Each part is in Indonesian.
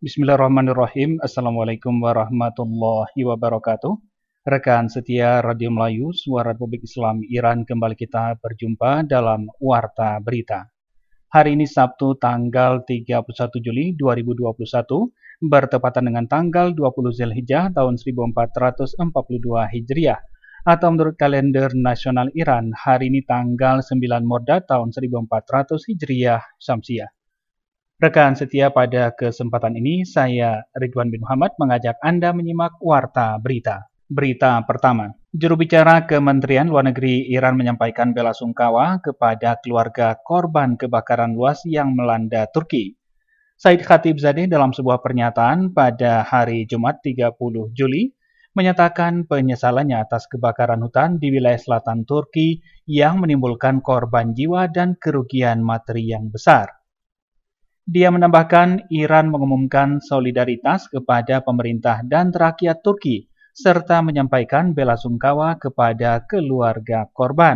Bismillahirrahmanirrahim. Assalamualaikum warahmatullahi wabarakatuh. Rekan setia Radio Melayu, Suara Republik Islam Iran, kembali kita berjumpa dalam Warta Berita. Hari ini Sabtu tanggal 31 Juli 2021, bertepatan dengan tanggal 20 Zulhijjah tahun 1442 Hijriah. Atau menurut kalender nasional Iran, hari ini tanggal 9 Mordad tahun 1400 Hijriah Syamsiah. Rekan setia, pada kesempatan ini saya Ridwan bin Muhammad mengajak Anda menyimak Warta Berita. Berita pertama, juru bicara Kementerian Luar Negeri Iran menyampaikan belasungkawa kepada keluarga korban kebakaran luas yang melanda Turki. Said Khatibzadeh dalam sebuah pernyataan pada hari Jumat 30 Juli menyatakan penyesalannya atas kebakaran hutan di wilayah selatan Turki yang menimbulkan korban jiwa dan kerugian materi yang besar. Dia menambahkan Iran mengumumkan solidaritas kepada pemerintah dan rakyat Turki, serta menyampaikan belasungkawa kepada keluarga korban.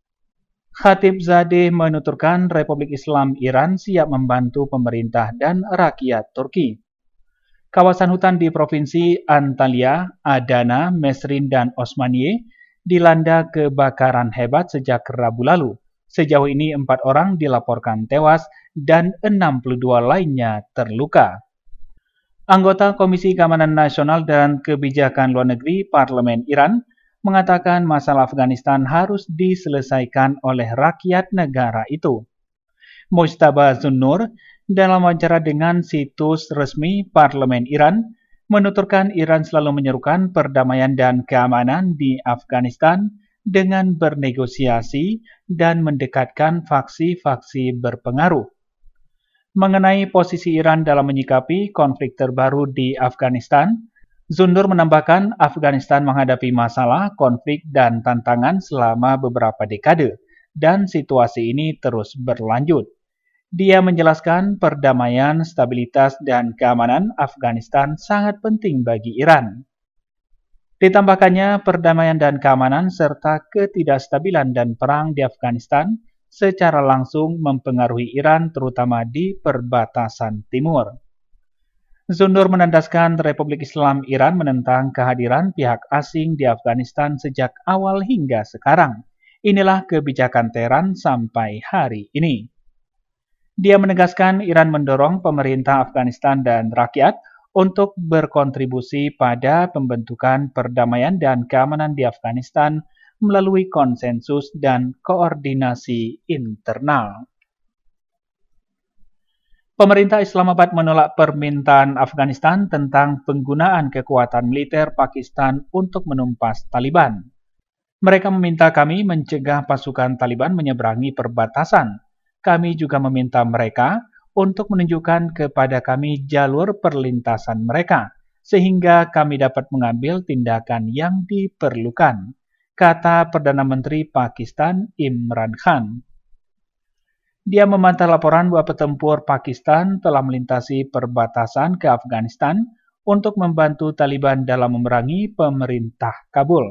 Khatibzadeh menuturkan Republik Islam Iran siap membantu pemerintah dan rakyat Turki. Kawasan hutan di Provinsi Antalya, Adana, Mesrin, dan Osmaniye dilanda kebakaran hebat sejak Rabu lalu. Sejauh ini 4 orang dilaporkan tewas dan 62 lainnya terluka. Anggota Komisi Keamanan Nasional dan Kebijakan Luar Negeri Parlemen Iran mengatakan masalah Afghanistan harus diselesaikan oleh rakyat negara itu. Mujtaba Zunnur dalam wawancara dengan situs resmi Parlemen Iran menuturkan Iran selalu menyerukan perdamaian dan keamanan di Afghanistan dengan bernegosiasi dan mendekatkan faksi-faksi berpengaruh. Mengenai posisi Iran dalam menyikapi konflik terbaru di Afghanistan, Zunnur menambahkan Afghanistan menghadapi masalah, konflik, dan tantangan selama beberapa dekade, dan situasi ini terus berlanjut. Dia menjelaskan perdamaian, stabilitas, dan keamanan Afghanistan sangat penting bagi Iran. Ditambahkannya, perdamaian dan keamanan serta ketidakstabilan dan perang di Afghanistan secara langsung mempengaruhi Iran terutama di perbatasan timur. Zunnur menandaskan Republik Islam Iran menentang kehadiran pihak asing di Afghanistan sejak awal hingga sekarang. Inilah kebijakan Teheran sampai hari ini. Dia menegaskan Iran mendorong pemerintah Afghanistan dan rakyat untuk berkontribusi pada pembentukan perdamaian dan keamanan di Afghanistan melalui konsensus dan koordinasi internal. Pemerintah Islamabad menolak permintaan Afghanistan tentang penggunaan kekuatan militer Pakistan untuk menumpas Taliban. Mereka meminta kami mencegah pasukan Taliban menyeberangi perbatasan. Kami juga meminta mereka untuk menunjukkan kepada kami jalur perlintasan mereka, sehingga kami dapat mengambil tindakan yang diperlukan, kata Perdana Menteri Pakistan Imran Khan. Dia membantah laporan bahwa petempur Pakistan telah melintasi perbatasan ke Afghanistan untuk membantu Taliban dalam memerangi pemerintah Kabul.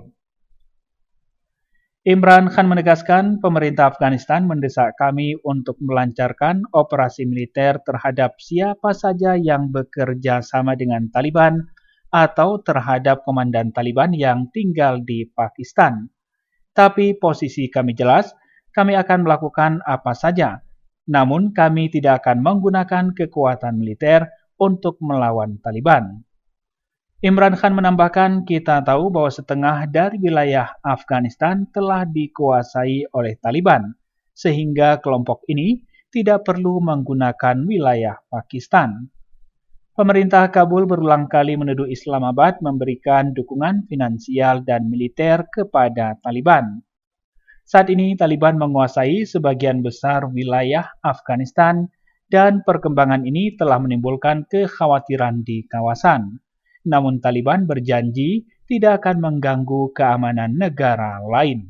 Imran Khan menegaskan pemerintah Afghanistan mendesak kami untuk melancarkan operasi militer terhadap siapa saja yang bekerja sama dengan Taliban atau terhadap komandan Taliban yang tinggal di Pakistan. Tapi posisi kami jelas, kami akan melakukan apa saja, namun kami tidak akan menggunakan kekuatan militer untuk melawan Taliban. Imran Khan menambahkan, kita tahu bahwa setengah dari wilayah Afghanistan telah dikuasai oleh Taliban, sehingga kelompok ini tidak perlu menggunakan wilayah Pakistan. Pemerintah Kabul berulang kali menuduh Islamabad memberikan dukungan finansial dan militer kepada Taliban. Saat ini Taliban menguasai sebagian besar wilayah Afghanistan dan perkembangan ini telah menimbulkan kekhawatiran di kawasan. Namun Taliban berjanji tidak akan mengganggu keamanan negara lain.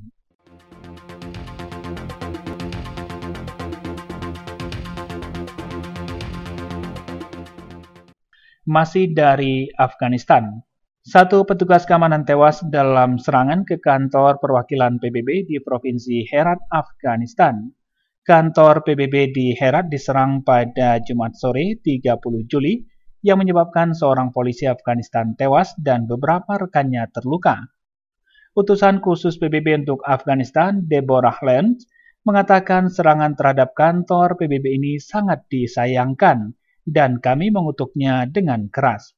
Masih dari Afghanistan, satu petugas keamanan tewas dalam serangan ke kantor perwakilan PBB di Provinsi Herat, Afghanistan. Kantor PBB di Herat diserang pada Jumat sore 30 Juli yang menyebabkan seorang polisi Afghanistan tewas dan beberapa rekannya terluka. Utusan khusus PBB untuk Afghanistan, Deborah Lance, mengatakan serangan terhadap kantor PBB ini sangat disayangkan dan kami mengutuknya dengan keras.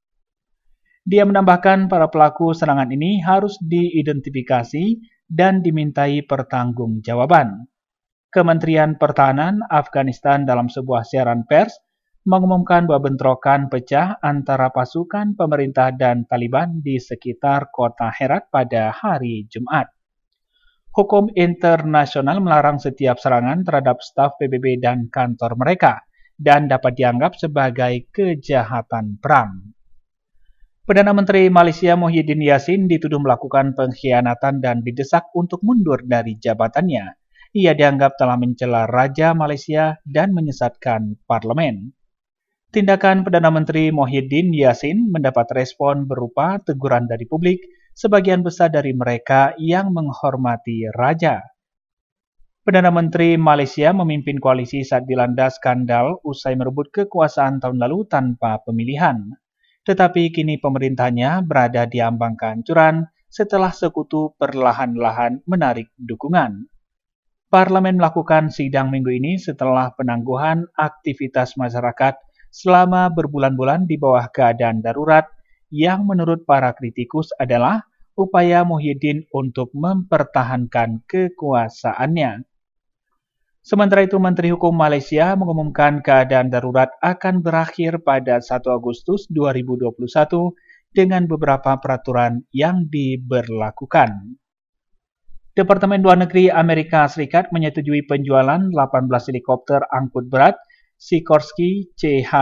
Dia menambahkan para pelaku serangan ini harus diidentifikasi dan dimintai pertanggungjawaban. Kementerian Pertahanan Afghanistan dalam sebuah siaran pers mengumumkan bahwa bentrokan pecah antara pasukan pemerintah dan Taliban di sekitar kota Herat pada hari Jumat. Hukum internasional melarang setiap serangan terhadap staf PBB dan kantor mereka dan dapat dianggap sebagai kejahatan perang. Perdana Menteri Malaysia Muhyiddin Yassin dituduh melakukan pengkhianatan dan didesak untuk mundur dari jabatannya. Ia dianggap telah mencela Raja Malaysia dan menyesatkan parlemen. Tindakan Perdana Menteri Muhyiddin Yassin mendapat respon berupa teguran dari publik, sebagian besar dari mereka yang menghormati Raja. Perdana Menteri Malaysia memimpin koalisi saat dilanda skandal usai merebut kekuasaan tahun lalu tanpa pemilihan. Tetapi kini pemerintahnya berada di ambang kehancuran setelah sekutu perlahan-lahan menarik dukungan. Parlemen melakukan sidang minggu ini setelah penangguhan aktivitas masyarakat selama berbulan-bulan di bawah keadaan darurat yang menurut para kritikus adalah upaya Muhyiddin untuk mempertahankan kekuasaannya. Sementara itu, Menteri Hukum Malaysia mengumumkan keadaan darurat akan berakhir pada 1 Agustus 2021 dengan beberapa peraturan yang diberlakukan. Departemen Luar Negeri Amerika Serikat menyetujui penjualan 18 helikopter angkut berat Sikorsky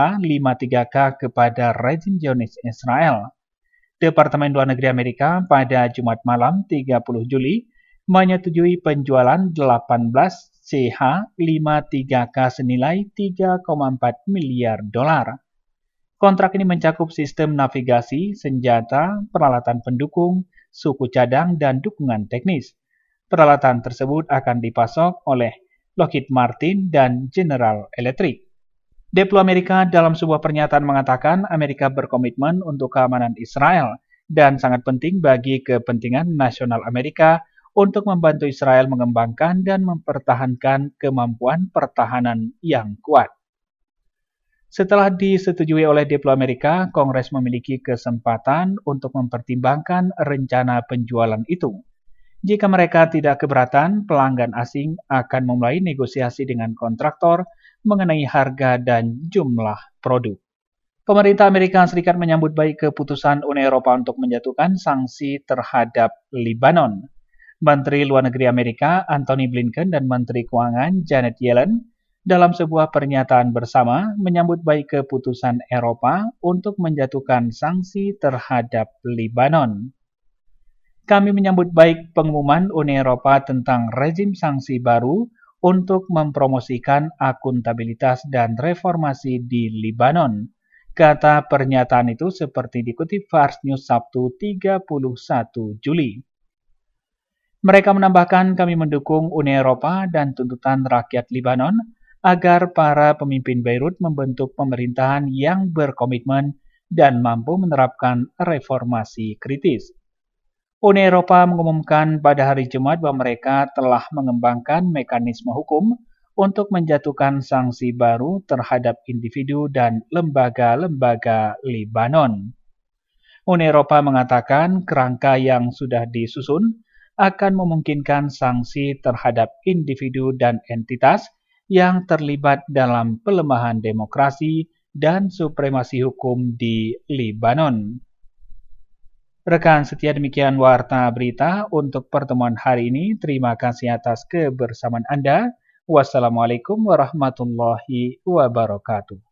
CH-53K kepada rejim Zionis Israel. Departemen Luar Negeri Amerika pada Jumat malam 30 Juli menyetujui penjualan 18 CH-53K senilai 3,4 miliar dolar. Kontrak ini mencakup sistem navigasi, senjata, peralatan pendukung, suku cadang, dan dukungan teknis. Peralatan tersebut akan dipasok oleh Lockheed Martin dan General Electric. Diplo Amerika dalam sebuah pernyataan mengatakan Amerika berkomitmen untuk keamanan Israel dan sangat penting bagi kepentingan nasional Amerika untuk membantu Israel mengembangkan dan mempertahankan kemampuan pertahanan yang kuat. Setelah disetujui oleh Diplo Amerika, Kongres memiliki kesempatan untuk mempertimbangkan rencana penjualan itu. Jika mereka tidak keberatan, pelanggan asing akan memulai negosiasi dengan kontraktor mengenai harga dan jumlah produk. Pemerintah Amerika Serikat menyambut baik keputusan Uni Eropa untuk menjatuhkan sanksi terhadap Lebanon. Menteri Luar Negeri Amerika Antony Blinken dan Menteri Keuangan Janet Yellen dalam sebuah pernyataan bersama menyambut baik keputusan Eropa untuk menjatuhkan sanksi terhadap Lebanon. Kami menyambut baik pengumuman Uni Eropa tentang rezim sanksi baru untuk mempromosikan akuntabilitas dan reformasi di Lebanon, kata pernyataan itu seperti dikutip Fars News Sabtu 31 Juli. Mereka menambahkan kami mendukung Uni Eropa dan tuntutan rakyat Lebanon agar para pemimpin Beirut membentuk pemerintahan yang berkomitmen dan mampu menerapkan reformasi kritis. Uni Eropa mengumumkan pada hari Jumat bahwa mereka telah mengembangkan mekanisme hukum untuk menjatuhkan sanksi baru terhadap individu dan lembaga-lembaga Lebanon. Uni Eropa mengatakan kerangka yang sudah disusun akan memungkinkan sanksi terhadap individu dan entitas yang terlibat dalam pelemahan demokrasi dan supremasi hukum di Lebanon. Rekan setia, demikian Warta Berita untuk pertemuan hari ini. Terima kasih atas kebersamaan Anda. Wassalamualaikum warahmatullahi wabarakatuh.